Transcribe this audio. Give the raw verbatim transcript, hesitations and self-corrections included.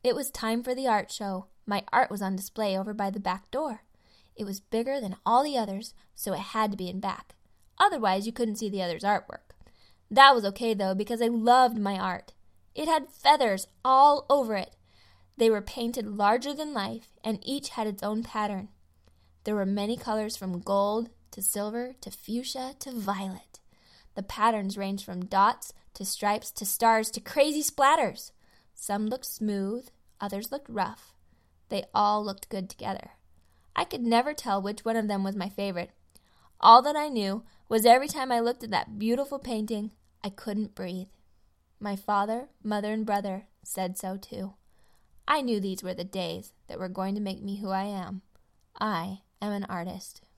It was time for the art show. My art was on display over by the back door. It was bigger than all the others, so it had to be in back. Otherwise, you couldn't see the others' artwork. That was okay, though, because I loved my art. It had feathers all over it. They were painted larger than life, and each had its own pattern. There were many colors from gold to silver to fuchsia to violet. The patterns ranged from dots to stripes to stars to crazy splatters. Some looked smooth, others looked rough. They all looked good together. I could never tell which one of them was my favorite. All that I knew was every time I looked at that beautiful painting, I couldn't breathe. My father, mother, and brother said so too. I knew these were the days that were going to make me who I am. I am an artist.